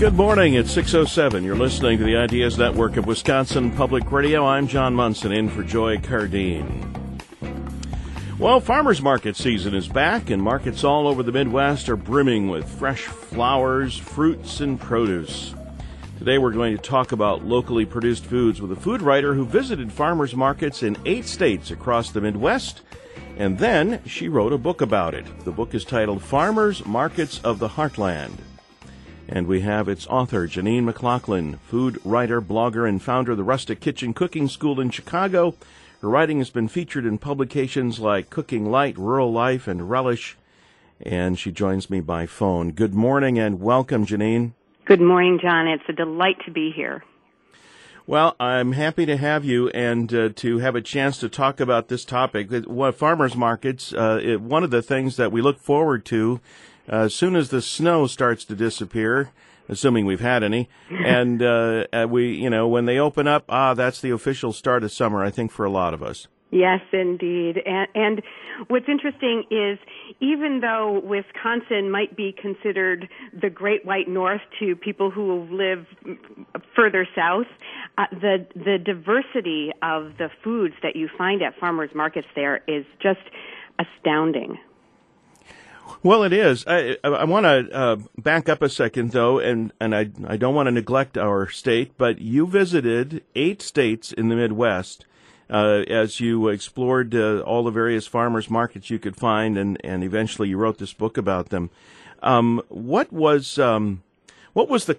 Good morning. It's 6:07. You're listening to the Ideas Network of Wisconsin Public Radio. I'm John Munson in for Joy Cardine. Well, farmers market season is back, and markets all over the Midwest are brimming with fresh flowers, fruits, and produce. Today we're going to talk about locally produced foods with a food writer who visited farmers markets in 8 states across the Midwest, and then she wrote a book about it. The book is titled Farmers Markets of the Heartland. And we have its author, Janine McLaughlin, food writer, blogger, and founder of the Rustic Kitchen Cooking School in Chicago. Her writing has been featured in publications like Cooking Light, Rural Life, and Relish. And she joins me by phone. Good morning and welcome, Janine. Good morning, John. It's a delight to be here. Well, I'm happy to have you and to have a chance to talk about this topic. Farmers markets, one of the things that we look forward to as soon as the snow starts to disappear, assuming we've had any, and when they open up, that's the official start of summer, I think, for a lot of us. Yes, indeed. And what's interesting is, even though Wisconsin might be considered the Great White North to people who live further south, the diversity of the foods that you find at farmers markets there is just astounding. Well, it is. I want to back up a second, though, and I don't want to neglect our state, but you visited 8 states in the Midwest as you explored all the various farmers markets you could find, and eventually you wrote this book about them. What was the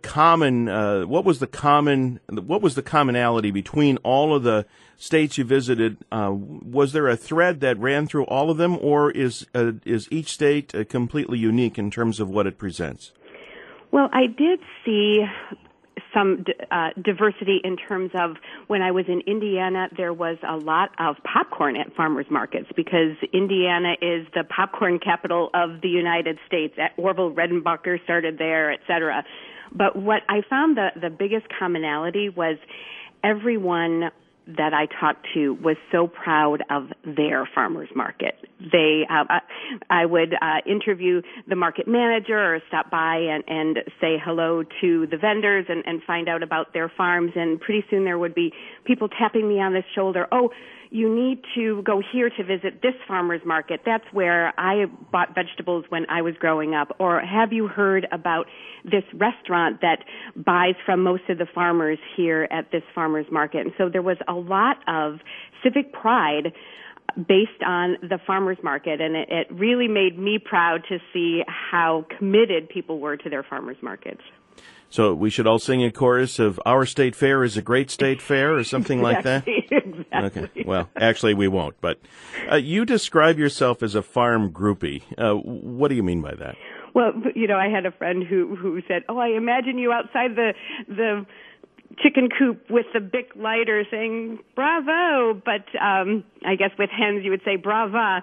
commonality between all of the states you visited? Was there a thread that ran through all of them, or is each state completely unique in terms of what it presents? Well, I did see some diversity in terms of, when I was in Indiana, there was a lot of popcorn at farmers markets because Indiana is the popcorn capital of the United States. Orville Redenbacher started there, et cetera. But what I found the biggest commonality was everyone that I talked to was so proud of their farmers market. I would interview the market manager or stop by and say hello to the vendors and find out about their farms, and pretty soon there would be people tapping me on the shoulder. Oh, you need to go here to visit this farmer's market. That's where I bought vegetables when I was growing up. Or have you heard about this restaurant that buys from most of the farmers here at this farmer's market? And so there was a lot of civic pride based on the farmer's market, and it really made me proud to see how committed people were to their farmer's markets. So we should all sing a chorus of "Our State Fair is a Great State Fair" or something like that? Exactly. Okay. Well, actually we won't. But you describe yourself as a farm groupie. What do you mean by that? Well, I had a friend who said, "Oh, I imagine you outside the chicken coop with the Bic lighter saying bravo," but I guess with hens you would say brava.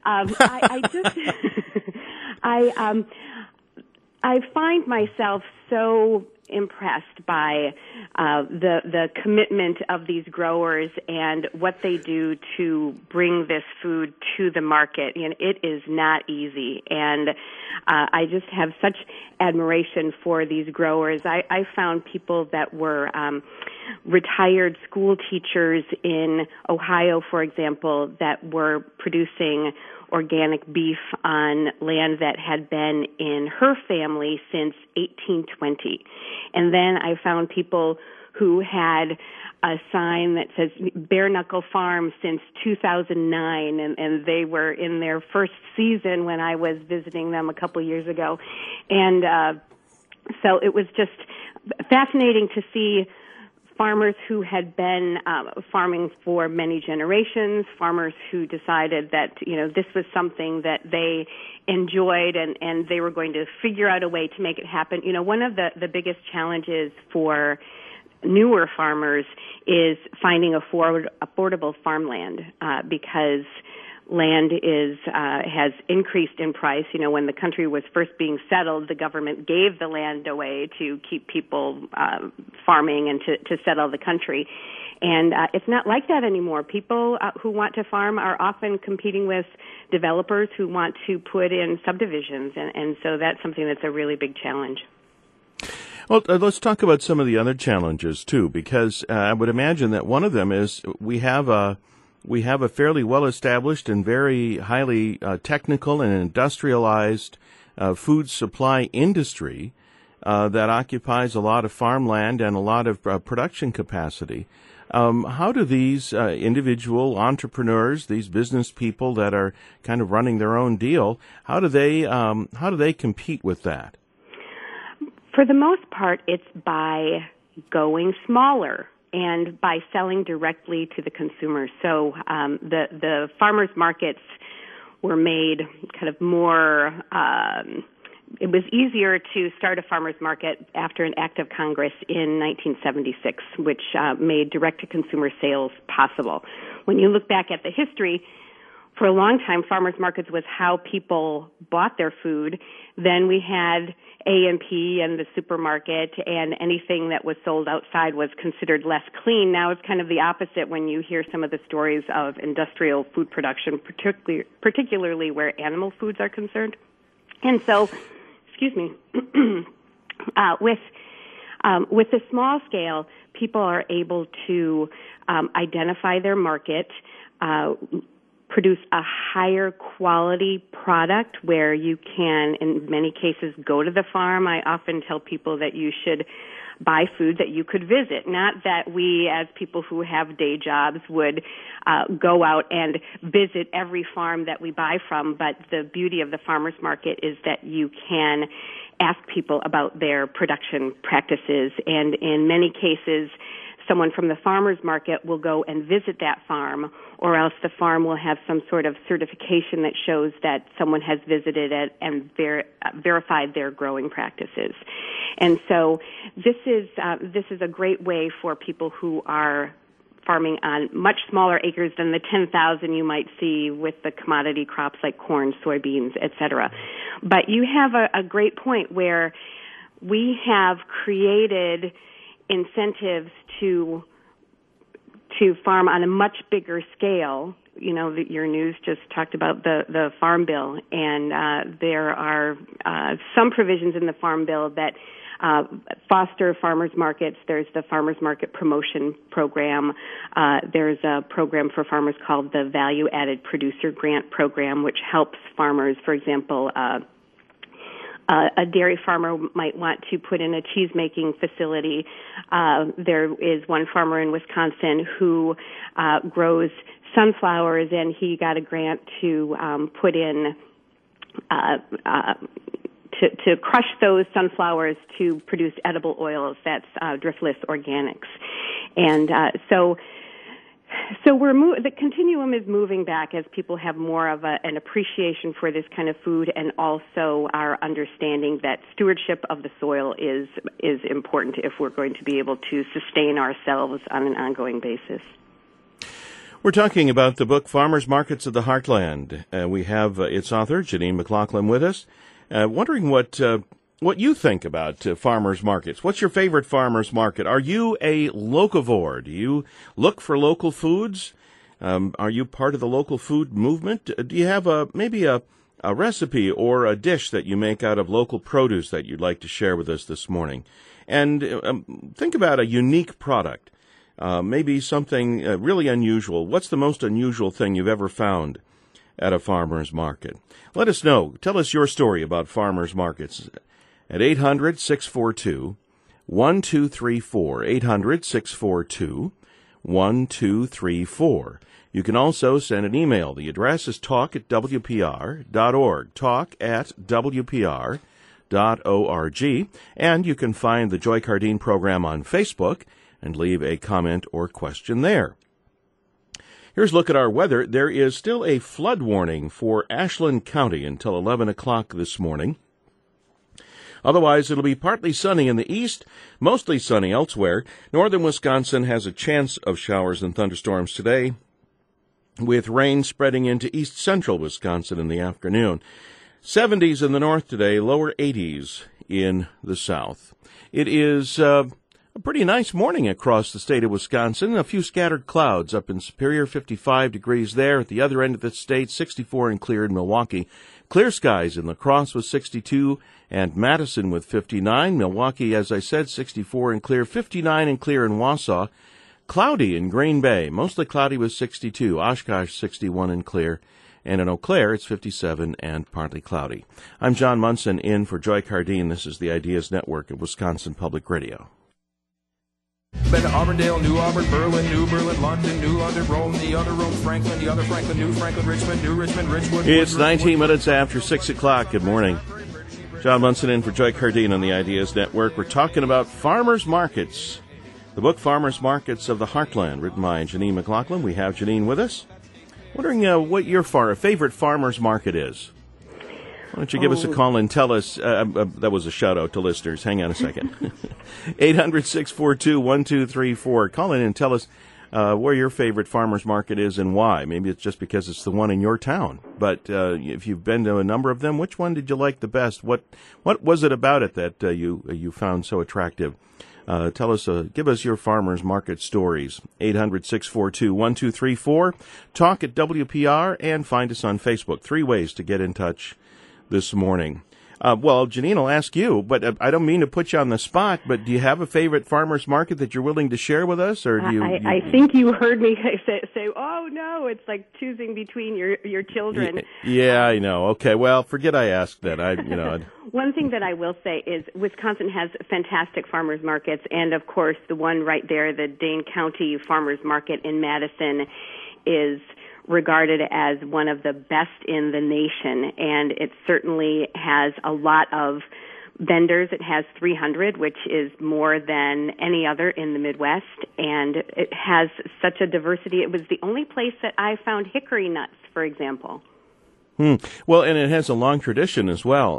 I find myself so impressed by the commitment of these growers and what they do to bring this food to the market. And it is not easy. And I just have such admiration for these growers. I found people that were retired school teachers in Ohio, for example, that were producing organic beef on land that had been in her family since 1820. And then I found people who had a sign that says Bare Knuckle Farm since 2009, and they were in their first season when I was visiting them a couple years ago. And so it was just fascinating to see farmers who had been farming for many generations, farmers who decided that, this was something that they enjoyed and they were going to figure out a way to make it happen. One of the biggest challenges for newer farmers is finding affordable farmland because land has increased in price. When the country was first being settled, the government gave the land away to keep people farming and to settle the country. And it's not like that anymore. People who want to farm are often competing with developers who want to put in subdivisions, and so that's something that's a really big challenge. Well, let's talk about some of the other challenges too, because I would imagine that one of them is we have a fairly well-established and very highly technical and industrialized food supply industry that occupies a lot of farmland and a lot of production capacity. How do these individual entrepreneurs, these business people that are kind of running their own deal, how do they compete with that? For the most part, it's by going smaller and by selling directly to the consumer. So the farmers markets were made kind of more. It was easier to start a farmers market after an act of Congress in 1976, which made direct-to-consumer sales possible. When you look back at the history, for a long time, farmers markets was how people bought their food. Then we had A&P and the supermarket, and anything that was sold outside was considered less clean. Now it's kind of the opposite when you hear some of the stories of industrial food production, particularly where animal foods are concerned. And so, with the small scale, people are able to identify their market, produce a higher quality product where you can, in many cases, go to the farm. I often tell people that you should buy food that you could visit. Not that we, as people who have day jobs, would go out and visit every farm that we buy from, but the beauty of the farmers market is that you can ask people about their production practices, and in many cases, someone from the farmers market will go and visit that farm, or else the farm will have some sort of certification that shows that someone has visited it and verified their growing practices. And so this is a great way for people who are farming on much smaller acres than the 10,000 you might see with the commodity crops like corn, soybeans, etc. But you have a great point where we have created incentives to farm on a much bigger scale. You know, your news just talked about the Farm Bill, and there are some provisions in the Farm Bill that foster farmers markets. There's the Farmers Market Promotion Program. There's a program for farmers called the Value Added Producer Grant Program, which helps farmers, for example, a dairy farmer might want to put in a cheese-making facility. There is one farmer in Wisconsin who grows sunflowers, and he got a grant to put in to crush those sunflowers to produce edible oils. That's driftless organics. And so the continuum is moving back as people have more of an appreciation for this kind of food, and also our understanding that stewardship of the soil is important if we're going to be able to sustain ourselves on an ongoing basis. We're talking about the book Farmers Markets of the Heartland. We have its author, Janine McLaughlin, with us. Wondering what you think about farmers markets. What's your favorite farmers market? Are you a locavore? Do you look for local foods? Are you part of the local food movement? Do you have maybe a recipe or a dish that you make out of local produce that you'd like to share with us this morning? And think about a unique product, maybe something really unusual. What's the most unusual thing you've ever found at a farmer's market? Let us know. Tell us your story about farmers markets at 800-642-1234, 800-642-1234. You can also send an email. The address is talk@wpr.org, talk@wpr.org, and you can find the Joy Cardine program on Facebook and leave a comment or question there. Here's a look at our weather. There is still a flood warning for Ashland County until 11 o'clock this morning. Otherwise, it'll be partly sunny in the east, mostly sunny elsewhere. Northern Wisconsin has a chance of showers and thunderstorms today, with rain spreading into east central Wisconsin in the afternoon. 70s in the north today, lower 80s in the south. It is a pretty nice morning across the state of Wisconsin. A few scattered clouds up in Superior, 55 degrees there. At the other end of the state, 64 and clear in Milwaukee. Clear skies in La Crosse with 62 and Madison with 59. Milwaukee, as I said, 64 and clear, 59 and clear in Wausau. Cloudy in Green Bay, mostly cloudy with 62. Oshkosh, 61 and clear. And in Eau Claire, it's 57 and partly cloudy. I'm John Munson in for Joy Cardine. This is the Ideas Network of Wisconsin Public Radio. Been to Auburndale, New Auburn, Berlin, New Berlin, London, New London, Rome, the other Rome, Franklin, the other Franklin, New Franklin, Richmond, New Richmond, Richwood. It's 19 minutes after 6 o'clock. Good morning. John Munson in for Joy Cardine on the Ideas Network. We're talking about farmers markets. The book Farmers Markets of the Heartland, written by Janine McLaughlin. We have Janine with us. Wondering what your favorite farmer's market is. Why don't you give us a call and tell us, that was a shout-out to listeners. Hang on a second. 800-642-1234. Call in and tell us where your favorite farmer's market is and why. Maybe it's just because it's the one in your town. But if you've been to a number of them, which one did you like the best? What was it about it that you found so attractive? Tell us, give us your farmers market stories. 800-642-1234. Talk at WPR and find us on Facebook. 3 ways to get in touch this morning. Well, Janine, I'll ask you, but I don't mean to put you on the spot, but do you have a favorite farmers market that you're willing to share with us? Or do you? I think you heard me say, oh no, it's like choosing between your children. Yeah, I know. Okay, well, forget I asked that. One thing that I will say is Wisconsin has fantastic farmers markets, and of course the one right there, the Dane County Farmers Market in Madison, is regarded as one of the best in the nation, and it certainly has a lot of vendors. It has 300, which is more than any other in the Midwest, and it has such a diversity. It was the only place that I found hickory nuts, for example. Well, and it has a long tradition as well.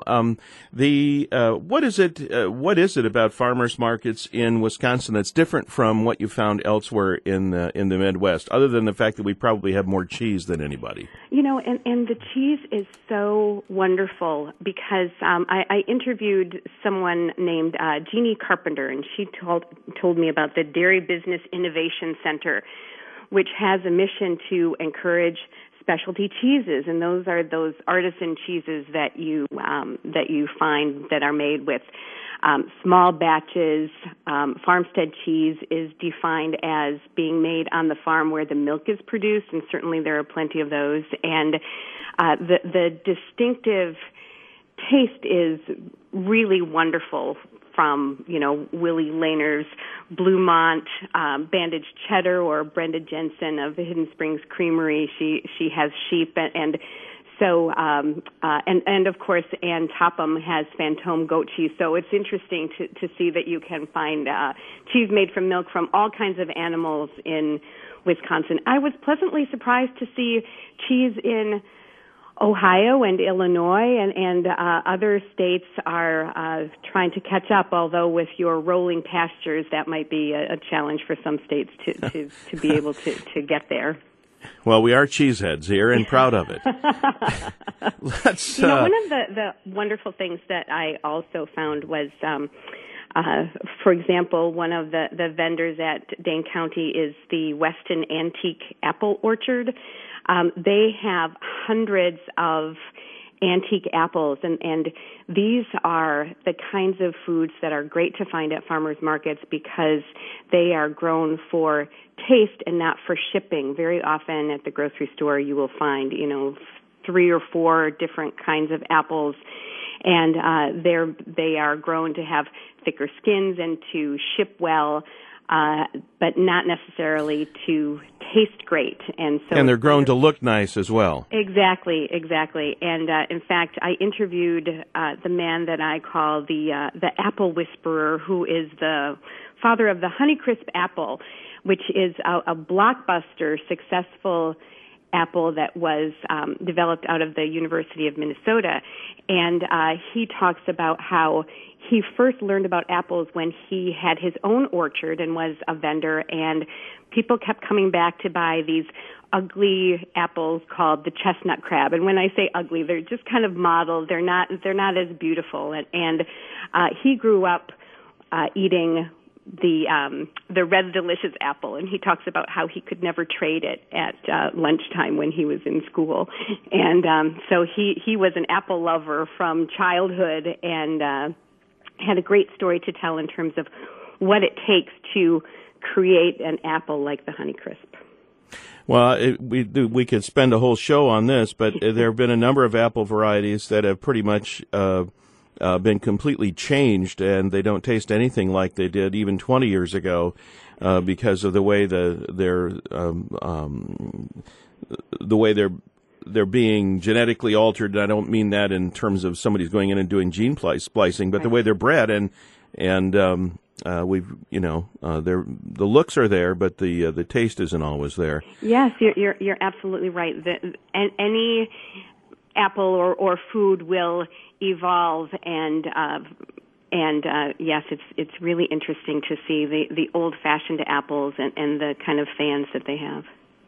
What is it about farmers markets in Wisconsin that's different from what you found elsewhere in the Midwest, other than the fact that we probably have more cheese than anybody? And the cheese is so wonderful because I interviewed someone named Jeannie Carpenter, and she told me about the Dairy Business Innovation Center, which has a mission to encourage specialty cheeses, and those are those artisan cheeses that you find that are made with small batches. Farmstead cheese is defined as being made on the farm where the milk is produced, and certainly there are plenty of those. And the distinctive taste is really wonderful. From, Willie Lehner's Bluemont Bandaged Cheddar, or Brenda Jensen of the Hidden Springs Creamery. She has sheep, and so and of course Ann Topham has Fantôme goat cheese. So it's interesting to see that you can find cheese made from milk from all kinds of animals in Wisconsin. I was pleasantly surprised to see cheese in Ohio and Illinois and other states are trying to catch up, although with your rolling pastures, that might be a challenge for some states to be able to get there. Well, we are cheeseheads here and proud of it. One of the wonderful things that I also found was, for example, one of the vendors at Dane County is the Weston Antique Apple Orchard. They have hundreds of antique apples, and these are the kinds of foods that are great to find at farmers markets because they are grown for taste and not for shipping. Very often at the grocery store you will find, 3 or 4 different kinds of apples, and they are grown to have thicker skins and to ship well, but not necessarily to taste great. And they're grown to look nice as well. Exactly. And in fact, I interviewed the man that I call the apple whisperer, who is the father of the Honeycrisp apple, which is a blockbuster, successful apple that was developed out of the University of Minnesota. And he talks about how he first learned about apples when he had his own orchard and was a vendor, and people kept coming back to buy these ugly apples called the chestnut crab. And when I say ugly, they're just kind of mottled. They're not as beautiful. And he grew up eating the Red Delicious apple, and he talks about how he could never trade it at lunchtime when he was in school, and so he was an apple lover from childhood, and had a great story to tell in terms of what it takes to create an apple like the Honeycrisp. Well, we could spend a whole show on this, but there have been a number of apple varieties that have pretty much been completely changed, and they don't taste anything like they did even 20 years ago because of the way they're being genetically altered. I don't mean that in terms of somebody's going in and doing gene splicing, but the way they're bred, and the looks are there, but the taste isn't always there. Yes, you're absolutely right. Any apple or food will evolve, and yes, it's really interesting to see the old-fashioned apples and the kind of fans that they have.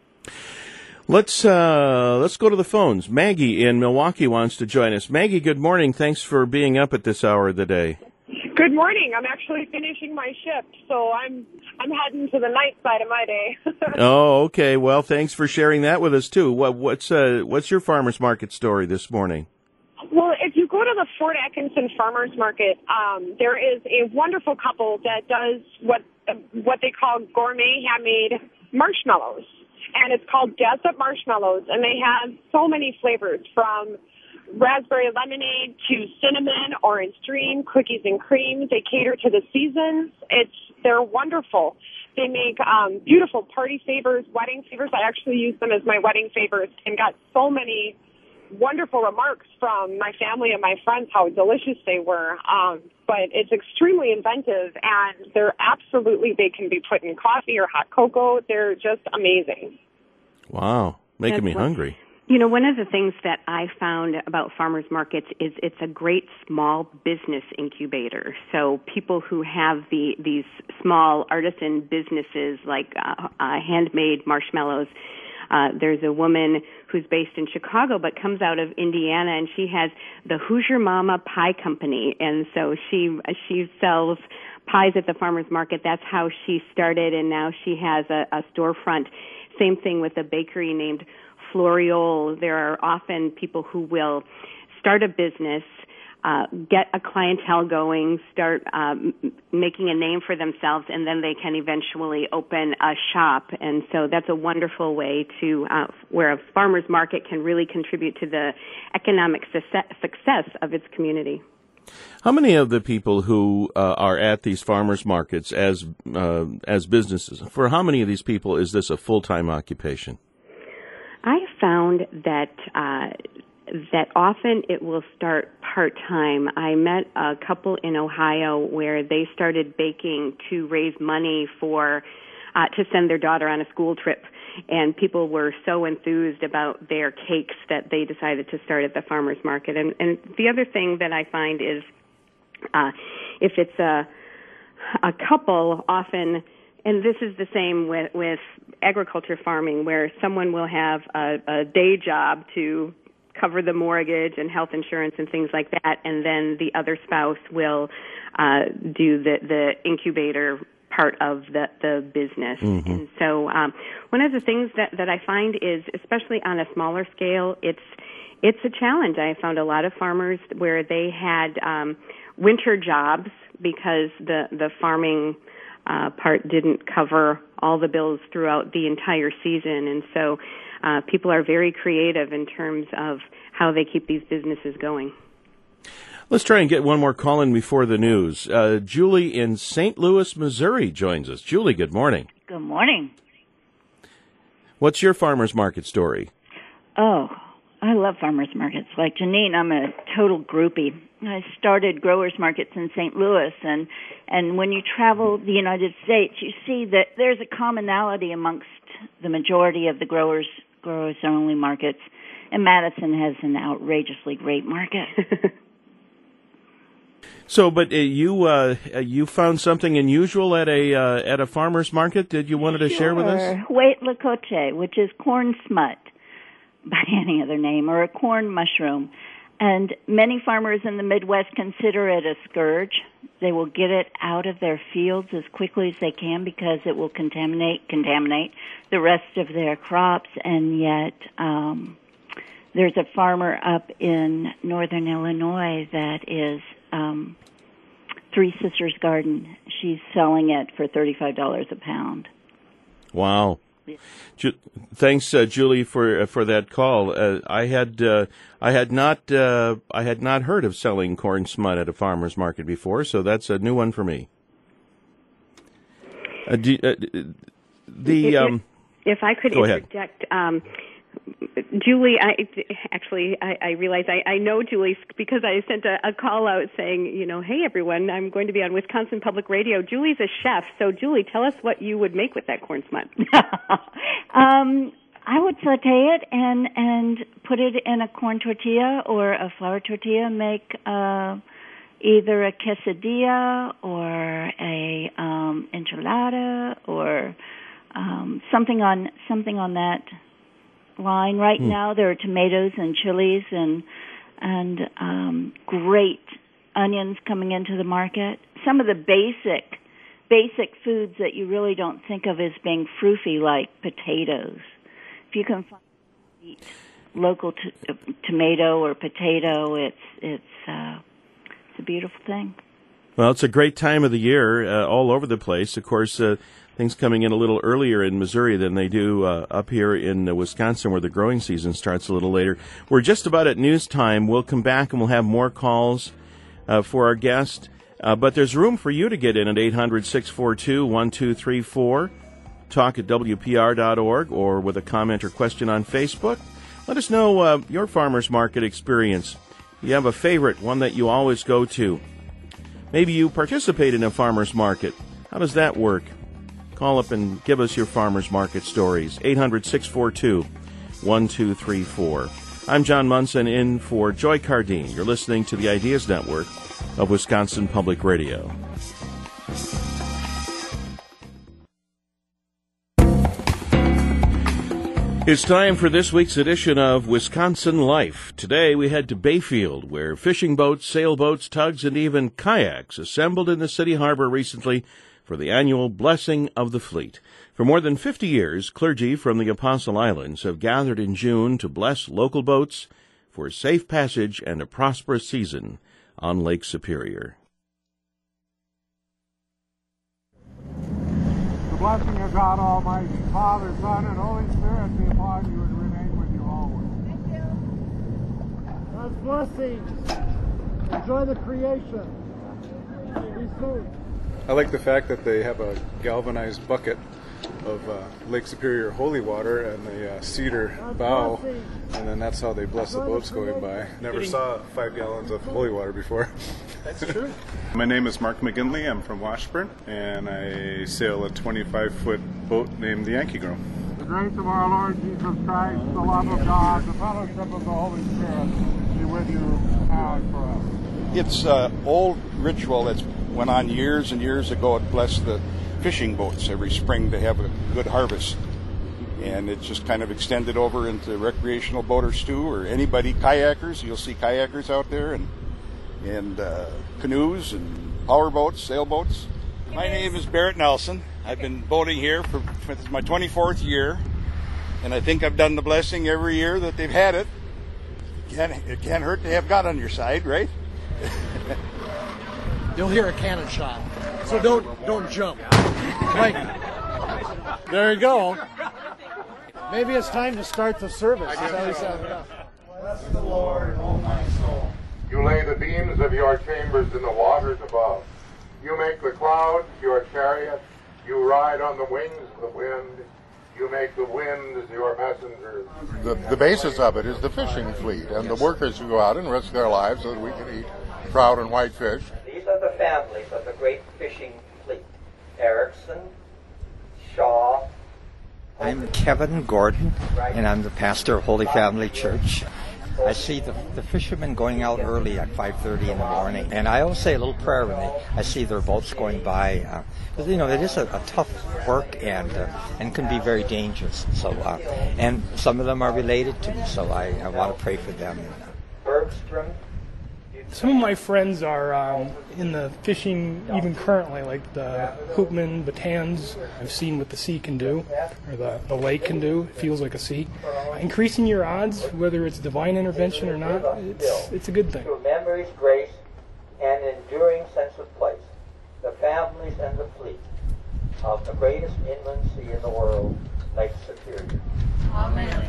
Let's go to the phones. Maggie in Milwaukee wants to join us. Maggie, good morning. Thanks for being up at this hour of the day. Good morning. I'm actually finishing my shift, so I'm heading to the night side of my day. Oh, okay. Well, thanks for sharing that with us too. What's your farmers market story this morning? Well, if you go to the Fort Atkinson Farmers Market, there is a wonderful couple that does what they call gourmet handmade marshmallows, and it's called Jessup Marshmallows, and they have so many flavors from raspberry lemonade to cinnamon, orange dream, cookies and cream. They cater to the seasons. They're wonderful. They make beautiful party favors, wedding favors. I actually use them as my wedding favors and got so many wonderful remarks from my family and my friends how delicious they were. But it's extremely inventive, and they can be put in coffee or hot cocoa. They're just amazing. Wow, making me hungry. You know, one of the things that I found about farmers markets is it's a great small business incubator. So people who have these small artisan businesses like handmade marshmallows. There's a woman who's based in Chicago but comes out of Indiana, and she has the Hoosier Mama Pie Company, and so she sells pies at the farmers market. That's how she started, and now she has a storefront. Same thing with a bakery named Floriole. There are often people who will start a business, get a clientele going, start making a name for themselves, and then they can eventually open a shop. And so that's a wonderful way to where a farmer's market can really contribute to the economic success of its community. How many of the people who are at these farmers markets as businesses, for how many of these people is this a full-time occupation? I found that often it will start part-time. I met a couple in Ohio where they started baking to raise money for to send their daughter on a school trip, and people were so enthused about their cakes that they decided to start at the farmers market. And the other thing that I find is if it's a couple, often, and this is the same with agriculture farming, where someone will have a day job to cover the mortgage and health insurance and things like that, and then the other spouse will do the incubator part of the business. Mm-hmm. And so one of the things that I find is, especially on a smaller scale, it's a challenge. I found a lot of farmers where they had winter jobs because the farming part didn't cover all the bills throughout the entire season. And so people are very creative in terms of how they keep these businesses going. Let's try and get one more call in before the news. Julie in St. Louis, Missouri joins us. Julie, good morning. Good morning. What's your farmer's market story? Oh, I love farmers markets. Like Janine, I'm a total groupie. I started growers markets in St. Louis, and when you travel the United States, you see that there's a commonality amongst the majority of the growers-only markets, and Madison has an outrageously great market. So, but you found something unusual at a farmer's market that you wanted to share with us? Huete Lacote, which is corn smut by any other name, or a corn mushroom. And many farmers in the Midwest consider it a scourge. They will get it out of their fields as quickly as they can because it will contaminate the rest of their crops. And yet, there's a farmer up in northern Illinois that is Three Sisters Garden. She's selling it for $35 a pound. Wow. Thanks, Julie, for that call. I had not heard of selling corn smut at a farmer's market before, so that's a new one for me. If I could interject, Julie, I realize I know Julie because I sent a call out saying, hey everyone, I'm going to be on Wisconsin Public Radio. Julie's a chef, so Julie, tell us what you would make with that corn smut. I would saute it and put it in a corn tortilla or a flour tortilla. Make either a quesadilla or a enchilada or something on that line. Right now there are tomatoes and chilies and great onions coming into the market. Some of the basic foods that you really don't think of as being froofy, like potatoes. If you can find local tomato or potato, it's a beautiful thing. Well, it's a great time of the year all over the place. Of course, things coming in a little earlier in Missouri than they do up here in Wisconsin, where the growing season starts a little later. We're just about at news time. We'll come back and we'll have more calls for our guest. But there's room for you to get in at 800-642-1234. Talk at WPR.org or with a comment or question on Facebook. Let us know your farmer's market experience. You have a favorite, one that you always go to. Maybe you participate in a farmer's market. How does that work? Call up and give us your farmer's market stories. 800-642-1234. I'm John Munson in for Joy Cardine. You're listening to the Ideas Network of Wisconsin Public Radio. It's time for this week's edition of Wisconsin Life. Today we head to Bayfield, where fishing boats, sailboats, tugs, and even kayaks assembled in the city harbor recently for the annual Blessing of the Fleet. For more than 50 years, clergy from the Apostle Islands have gathered in June to bless local boats for safe passage and a prosperous season on Lake Superior. The blessing of God Almighty, Father, Son, and Holy Spirit be upon you and remain with you always. Thank you. God's blessings. Enjoy the creation. Be safe. I like the fact that they have a galvanized bucket of Lake Superior holy water and a cedar bow, and then that's how they bless the boats going by. Never saw 5 gallons of holy water before. That's true. My name is Mark McGinley. I'm from Washburn, and I sail a 25-foot boat named the Yankee Girl. The grace of our Lord Jesus Christ, the love of God, the fellowship of the Holy Spirit be with you now and forever. It's an old ritual that's went on years and years ago. It blessed the fishing boats every spring to have a good harvest. And it's just kind of extended over into recreational boaters too, or anybody, kayakers. You'll see kayakers out there and canoes and power boats, sailboats. My name is Barrett Nelson. I've been boating here for this is my 24th year, and I think I've done the blessing every year that they've had it. It can't hurt to have God on your side, right? You'll hear a cannon shot, so don't jump. Right. There you go. Maybe it's time to start the service. Bless the Lord, O my soul. You lay the beams of your chambers in the waters above. You make the clouds your chariot. You ride on the wings of the wind. You make the winds your messengers. The basis of it is the fishing fleet and the workers who go out and risk their lives so that we can eat trout and whitefish. These are the families of the great fishing fleet. Erickson, Shaw. I'm Kevin Gordon, and I'm the pastor of Holy Family Church. I see the fishermen going out early at 5:30 in the morning, and I always say a little prayer when I see their boats going by. Because, it is a tough work and can be very dangerous. So, and some of them are related to me, so I want to pray for them. Nordstrom. Some of my friends are in the fishing even currently, like the Hoopman, Batans. I've seen what the sea can do, or the lake can do. It feels like a sea. Increasing your odds, whether it's divine intervention or not, it's a good thing. Through memory's grace and enduring sense of place, the families and the fleet of the greatest inland sea in the world, Lake Superior. Amen.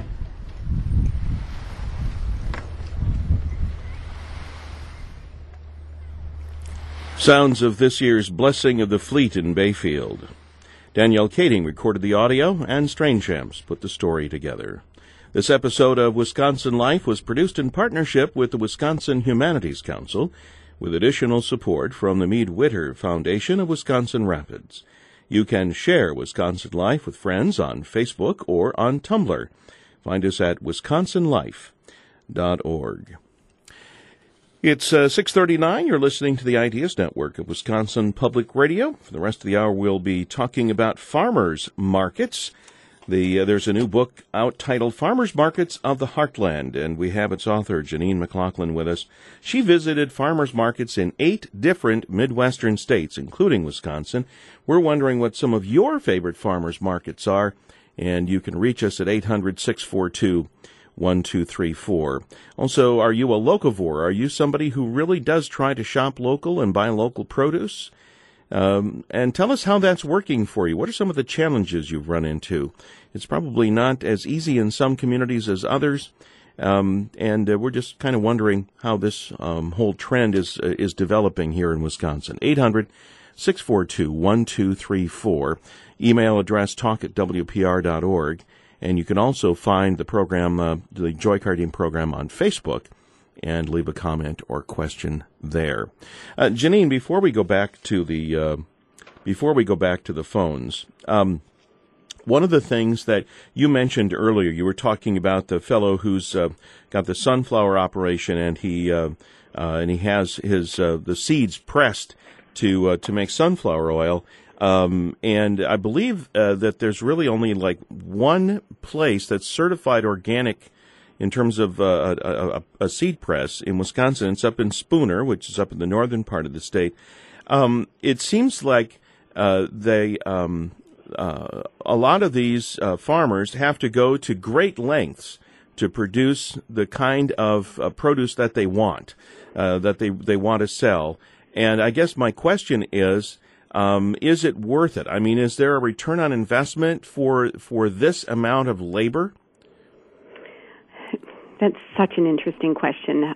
Sounds of this year's Blessing of the Fleet in Bayfield. Danielle Kading recorded the audio, and Strangehamps put the story together. This episode of Wisconsin Life was produced in partnership with the Wisconsin Humanities Council, with additional support from the Mead Witter Foundation of Wisconsin Rapids. You can share Wisconsin Life with friends on Facebook or on Tumblr. Find us at wisconsinlife.org. It's 6:39. You're listening to the Ideas Network of Wisconsin Public Radio. For the rest of the hour, we'll be talking about farmers markets. There's a new book out titled Farmers Markets of the Heartland, and we have its author, Janine McLaughlin, with us. She visited farmers markets in 8 different Midwestern states, including Wisconsin. We're wondering what some of your favorite farmers markets are, and you can reach us at 800-642-1234. Also, are you a locavore? Are you somebody who really does try to shop local and buy local produce? And tell us how that's working for you. What are some of the challenges you've run into? It's probably not as easy in some communities as others, and we're just kind of wondering how this whole trend is developing here in Wisconsin. 800-642-1234. Email address talk@wpr.org. And you can also find the program, the Joy Cardine program, on Facebook, and leave a comment or question there. Janine, before we go back to the phones, one of the things that you mentioned earlier, you were talking about the fellow who's got the sunflower operation, and he has his the seeds pressed to make sunflower oil. And I believe that there's really only like one place that's certified organic in terms of a seed press in Wisconsin. It's up in Spooner, which is up in the northern part of the state. It seems like a lot of these farmers have to go to great lengths to produce the kind of produce that they want, that they want to sell. And I guess my question is it worth it? I mean, is there a return on investment for this amount of labor? That's such an interesting question.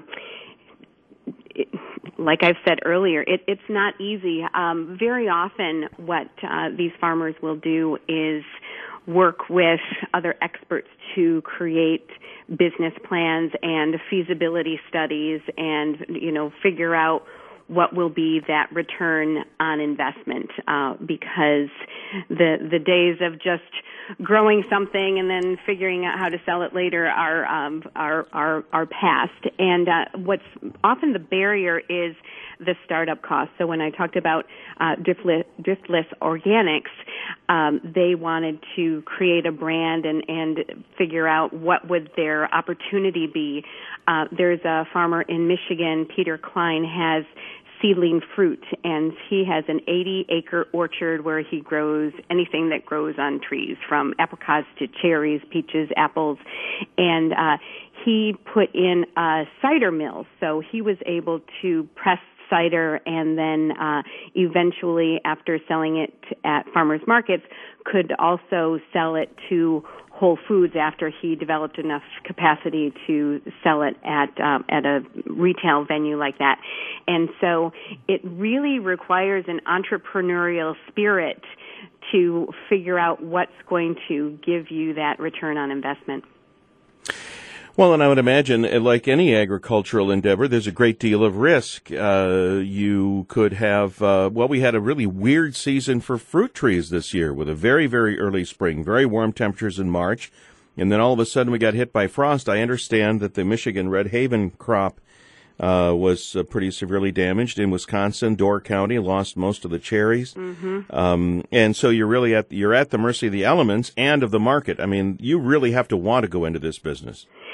Like I've said earlier, it's not easy. Very often what these farmers will do is work with other experts to create business plans and feasibility studies and, figure out what will be that return on investment, because the days of just growing something and then figuring out how to sell it later are past. And what's often the barrier is the startup cost. So when I talked about Driftless Organics, they wanted to create a brand and figure out what would their opportunity be. There's a farmer in Michigan, Peter Klein, has seedling fruit, and he has an 80-acre orchard where he grows anything that grows on trees, from apricots to cherries, peaches, apples, and he put in a cider mill, so he was able to press cider and then eventually, after selling it at farmers markets, could also sell it to Whole Foods after he developed enough capacity to sell it at a retail venue like that. And so it really requires an entrepreneurial spirit to figure out what's going to give you that return on investment. Well, and I would imagine, like any agricultural endeavor, there's a great deal of risk. You could have, we had a really weird season for fruit trees this year with a very, very early spring, very warm temperatures in March, and then all of a sudden we got hit by frost. I understand that the Michigan Red Haven crop was pretty severely damaged. In Wisconsin, Door County lost most of the cherries. Mm-hmm. And so you're at the mercy of the elements and of the market. I mean, you really have to want to go into this business.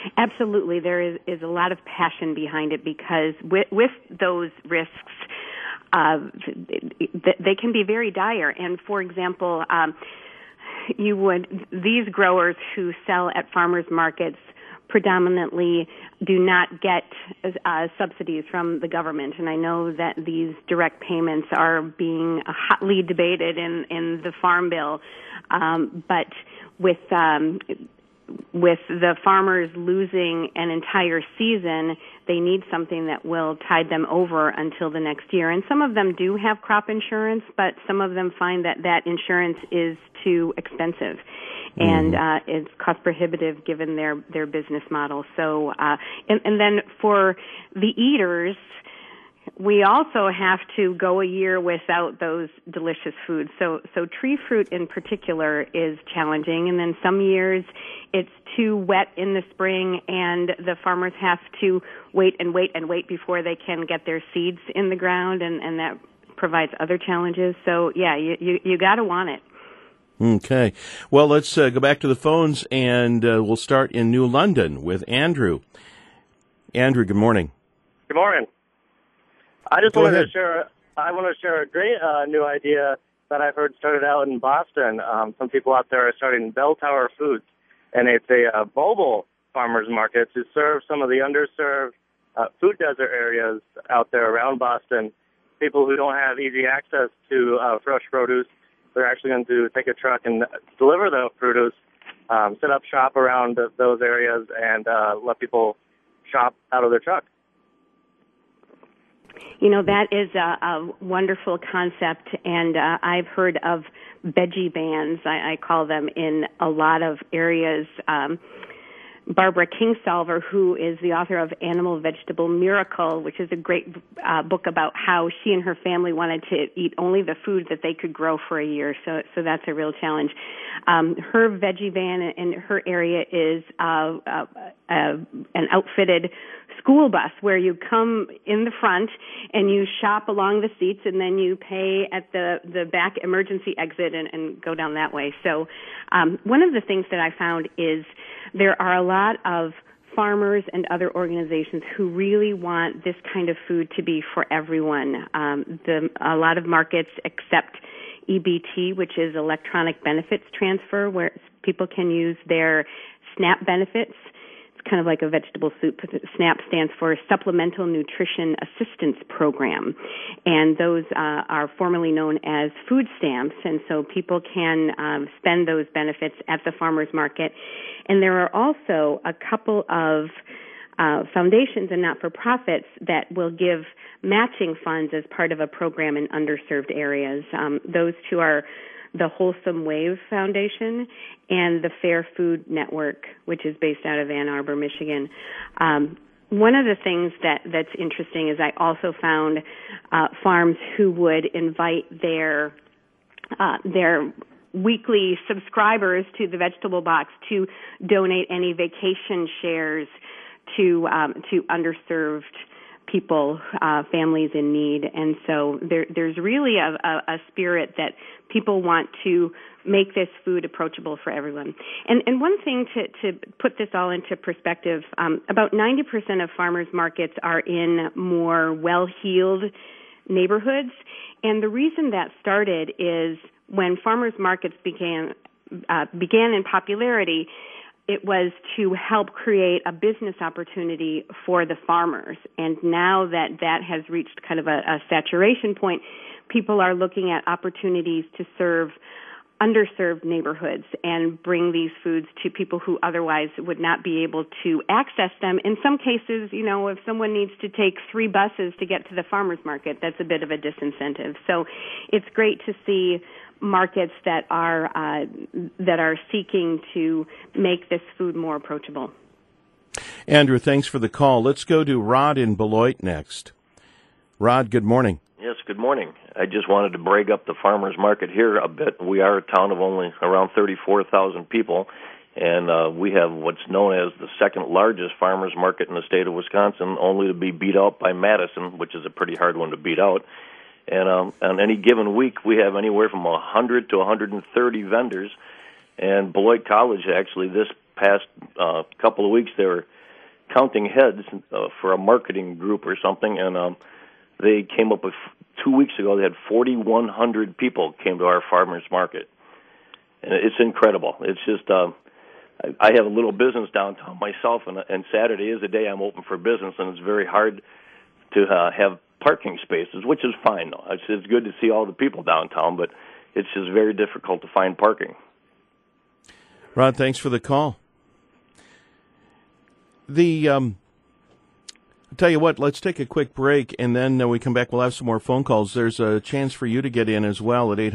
Absolutely. There is a lot of passion behind it because with those risks, they can be very dire. And for example, these growers who sell at farmers markets predominantly do not get subsidies from the government. And I know that these direct payments are being hotly debated in the Farm Bill. But with the farmers losing an entire season, they need something that will tide them over until the next year. And some of them do have crop insurance, but some of them find that insurance is too expensive and it's cost prohibitive given their business model. So, and then for the eaters, we also have to go a year without those delicious foods. So tree fruit in particular is challenging. And then some years it's too wet in the spring and the farmers have to wait before they can get their seeds in the ground, and that provides other challenges. So yeah, you got to want it. Okay. Well, let's go back to the phones, and we'll start in New London with Andrew. Andrew, good morning. Good morning. I just wanted to share. I want to share a great new idea that I've heard started out in Boston. Some people out there are starting Bell Tower Foods, and it's a mobile farmers market to serve some of the underserved food desert areas out there around Boston. People who don't have easy access to fresh produce, they're actually going to take a truck and deliver the produce, set up shop around those areas, and let people shop out of their truck. You know, that is a wonderful concept, and I've heard of veggie vans, I call them, in a lot of areas. Barbara Kingsolver, who is the author of Animal Vegetable Miracle, which is a great book about how she and her family wanted to eat only the food that they could grow for a year. So that's a real challenge. Her veggie van in her area is an outfitted school bus where you come in the front and you shop along the seats, and then you pay at the back emergency exit and go down that way. So one of the things that I found is there are a lot of farmers and other organizations who really want this kind of food to be for everyone. A lot of markets accept EBT, which is electronic benefits transfer, where people can use their SNAP benefits. It's kind of like a vegetable soup. SNAP stands for Supplemental Nutrition Assistance Program, and those are formerly known as food stamps, and so people can spend those benefits at the farmers market. And there are also a couple of foundations and not-for-profits that will give matching funds as part of a program in underserved areas. Those two are the Wholesome Wave Foundation and the Fair Food Network, which is based out of Ann Arbor, Michigan. One of the things that's interesting is I also found farms who would invite their weekly subscribers to the vegetable box to donate any vacation shares to underserved people, families in need. And so there's really a spirit that people want to make this food approachable for everyone. And one thing to put this all into perspective, about 90% of farmers markets are in more well-heeled neighborhoods. And the reason that started is when farmers markets began in popularity, it was to help create a business opportunity for the farmers. And now that has reached kind of a saturation point, people are looking at opportunities to serve underserved neighborhoods and bring these foods to people who otherwise would not be able to access them. In some cases, you know, if someone needs to take 3 buses to get to the farmers market, that's a bit of a disincentive. So it's great to see markets that are seeking to make this food more approachable. Andrew, thanks for the call. Let's go to Rod in Beloit next. Rod, good morning. Yes, good morning. I just wanted to brag up the farmers market here a bit. We are a town of only around 34,000 people, and we have what's known as the second largest farmers market in the state of Wisconsin, only to be beat out by Madison, which is a pretty hard one to beat out. And on any given week, we have anywhere from 100 to 130 vendors. And Beloit College, actually, this past couple of weeks, they were counting heads for a marketing group or something, and they came up with 2 weeks ago. They had 4,100 people came to our farmers market, and it's incredible. It's just I have a little business downtown myself, and Saturday is the day I'm open for business, and it's very hard to have parking spaces, which is fine, though. It's good to see all the people downtown, but it's just very difficult to find parking. Rod, thanks for the call. I'll tell you what, let's take a quick break, and then when we come back, we'll have some more phone calls. There's a chance for you to get in as well at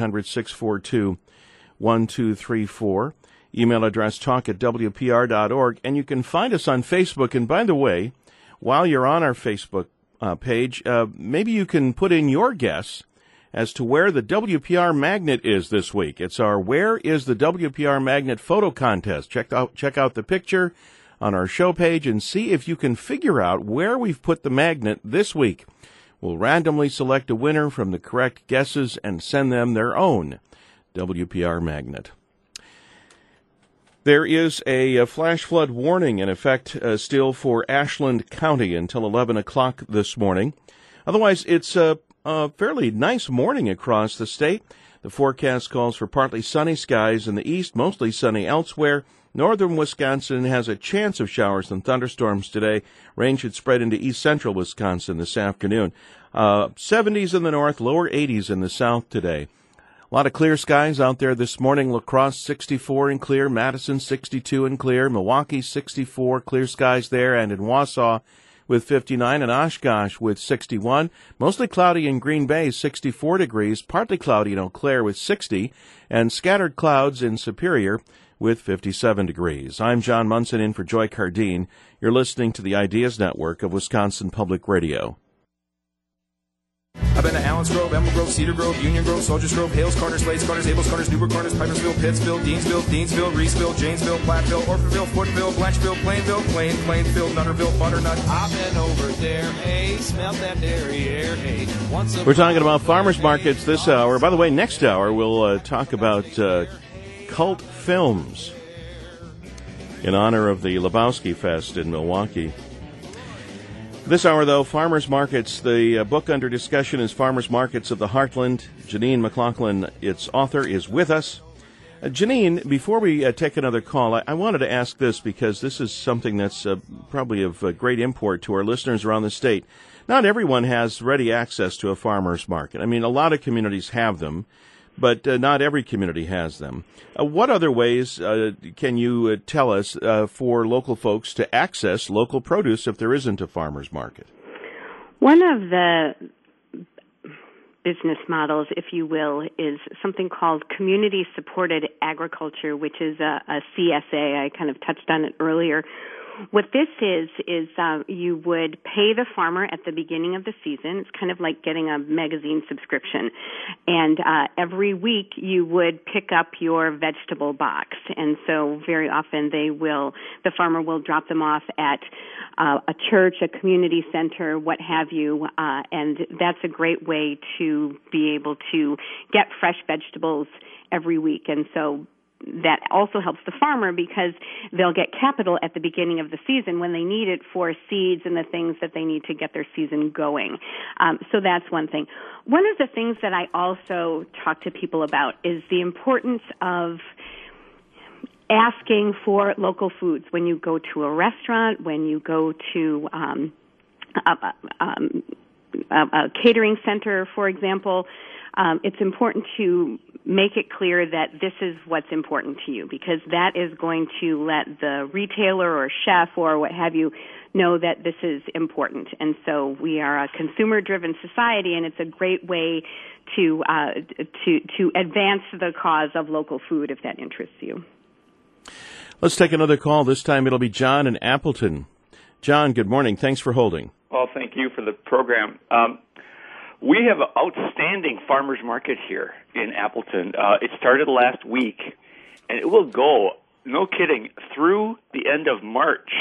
800-642-1234. Email address talk@wpr.org, and you can find us on Facebook. And by the way, while you're on our Facebook page, maybe you can put in your guess as to where the WPR magnet is this week. It's our Where is the WPR Magnet photo contest. Check out the picture on our show page and see if you can figure out where we've put the magnet this week. We'll randomly select a winner from the correct guesses and send them their own WPR magnet. There is a flash flood warning in effect still for Ashland County until 11 o'clock this morning. Otherwise, it's a fairly nice morning across the state. The forecast calls for partly sunny skies in the east, mostly sunny elsewhere. Northern Wisconsin has a chance of showers and thunderstorms today. Rain should spread into east central Wisconsin this afternoon. 70s in the north, lower 80s in the south today. A lot of clear skies out there this morning. La Crosse 64 and clear, Madison 62 and clear, Milwaukee 64, clear skies there, and in Wausau with 59, and Oshkosh with 61. Mostly cloudy in Green Bay, 64 degrees, partly cloudy in Eau Claire with 60, and scattered clouds in Superior with 57 degrees. I'm John Munson in for Joy Cardine. You're listening to the Ideas Network of Wisconsin Public Radio. I've been to Allens Grove, Emerald Grove, Cedar Grove, Union Grove, Soldiers Grove, Hales Corners, Slades Corners, Abels Corners, Newburgh Corners, Pipersville, Pittsville, Deansville, Reesville, Janesville, Platteville, Orfordville, Footville, Blancheville, Plainville, Plainfield, Nutterville, Butternut. I've been over there, hey, smelled that dairy air, hey. We're talking about farmers markets this hour. By the way, next hour we'll talk about cult films in honor of the Lebowski Fest in Milwaukee. This hour, though, Farmers Markets. The book under discussion is Farmers Markets of the Heartland. Janine McLaughlin, its author, is with us. Janine, before we take another call, I wanted to ask this because this is something that's probably of great import to our listeners around the state. Not everyone has ready access to a farmer's market. I mean, a lot of communities have them, but not every community has them. What other ways can you tell us for local folks to access local produce if there isn't a farmer's market? One of the business models, if you will, is something called community-supported agriculture, which is a CSA. I kind of touched on it earlier. What this is you would pay the farmer at the beginning of the season. It's kind of like getting a magazine subscription. And every week you would pick up your vegetable box. And so very often the farmer will drop them off at a church, a community center, what have you. And that's a great way to be able to get fresh vegetables every week. And so that also helps the farmer because they'll get capital at the beginning of the season when they need it for seeds and the things that they need to get their season going. So that's one thing. One of the things that I also talk to people about is the importance of asking for local foods when you go to a restaurant, when you go to a catering center, for example. It's important to make it clear that this is what's important to you because that is going to let the retailer or chef or what have you know that this is important. And so we are a consumer-driven society, and it's a great way to advance the cause of local food if that interests you. Let's take another call. This time it'll be John in Appleton. John, good morning. Thanks for holding. Well, thank you for the program. We have an outstanding farmers market here in Appleton. It started last week, and it will go, no kidding, through the end of March.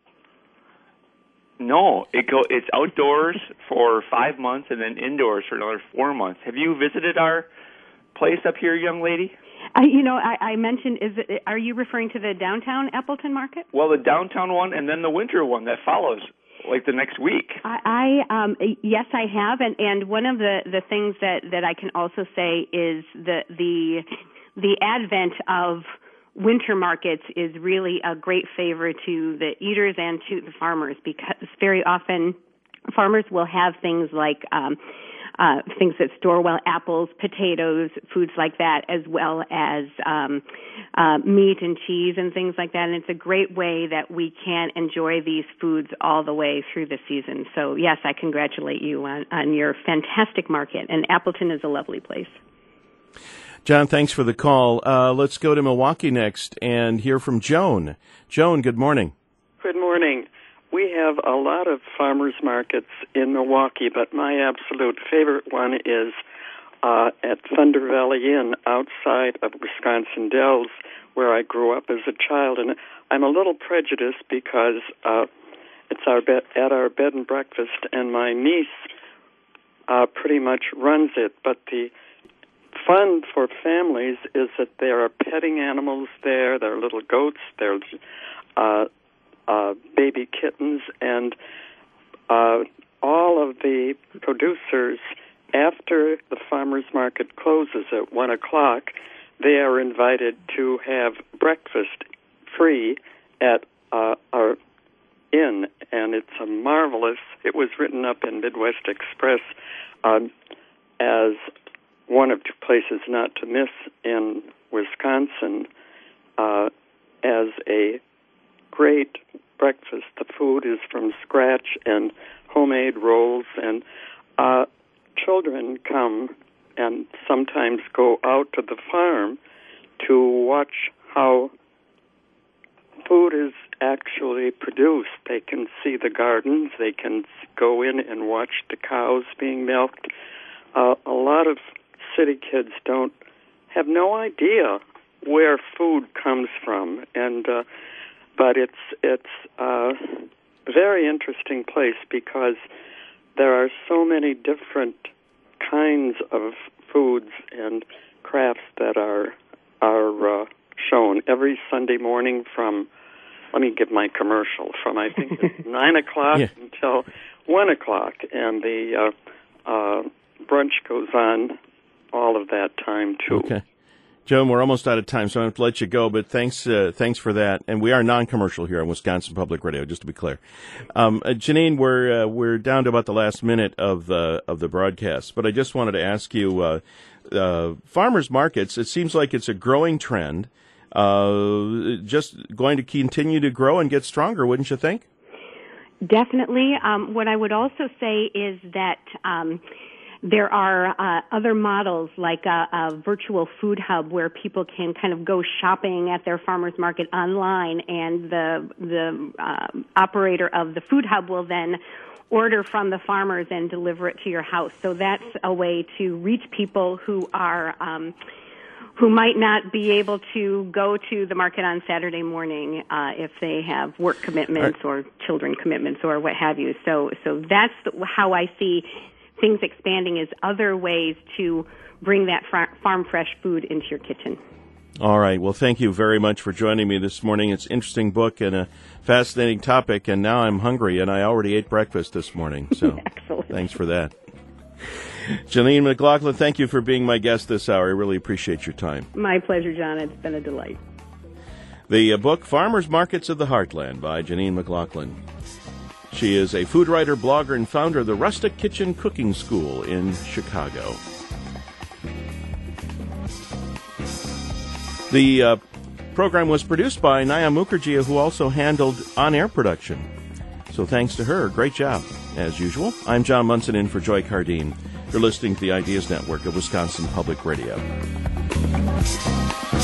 No, it's outdoors for 5 months and then indoors for another 4 months. Have you visited our place up here, young lady? I mentioned, are you referring to the downtown Appleton Market? Well, the downtown one and then the winter one that follows, like the next week. Yes, I have, and one of the things that I can also say is the advent of winter markets is really a great favor to the eaters and to the farmers, because very often farmers will have things like things that store well, apples, potatoes, foods like that, as well as meat and cheese and things like that. And it's a great way that we can enjoy these foods all the way through the season. So, yes, I congratulate you on your fantastic market. And Appleton is a lovely place. John, thanks for the call. Let's go to Milwaukee next and hear from Joan. Joan, good morning. Good morning. We have a lot of farmers markets in Milwaukee, but my absolute favorite one is at Thunder Valley Inn outside of Wisconsin Dells, where I grew up as a child. And I'm a little prejudiced because it's at our bed and breakfast, and my niece pretty much runs it. But the fun for families is that there are petting animals there. There are little goats. There's baby kittens, and all of the producers, after the farmers market closes at 1 o'clock, they are invited to have breakfast free at our inn, and it's a marvelous. It was written up in Midwest Express as one of two places not to miss in Wisconsin as a great breakfast. The food is from scratch and homemade rolls, and children come and sometimes go out to the farm to watch how food is actually produced. They can see the gardens. They can go in and watch the cows being milked. A lot of city kids have no idea where food comes from, and but it's a very interesting place because there are so many different kinds of foods and crafts that are shown every Sunday morning from, let me give my commercial, from I think it's 9 o'clock until 1 o'clock, and the brunch goes on all of that time too. Okay. Joan, we're almost out of time, so I'm going to let you go, but thanks for that. And we are non-commercial here on Wisconsin Public Radio, just to be clear. Janine, we're down to about the last minute of the broadcast, but I just wanted to ask you, farmers markets, it seems like it's a growing trend, just going to continue to grow and get stronger, wouldn't you think? Definitely. What I would also say is that there are other models like a virtual food hub where people can kind of go shopping at their farmers market online, and the operator of the food hub will then order from the farmers and deliver it to your house. So that's a way to reach people who are who might not be able to go to the market on Saturday morning if they have work commitments or children commitments or what have you. So that's how I see things expanding, is other ways to bring that farm fresh food into your kitchen. All right. Well, thank you very much for joining me this morning. It's an interesting book and a fascinating topic, and now I'm hungry, and I already ate breakfast this morning. So thanks for that. Janine McLaughlin, thank you for being my guest this hour. I really appreciate your time. My pleasure, John. It's been a delight. The book, Farmers Markets of the Heartland by Janine McLaughlin. She is a food writer, blogger, and founder of the Rustic Kitchen Cooking School in Chicago. The program was produced by Naya Mukherjee, who also handled on-air production. So thanks to her. Great job. As usual, I'm John Munson in for Joy Cardine. You're listening to the Ideas Network of Wisconsin Public Radio.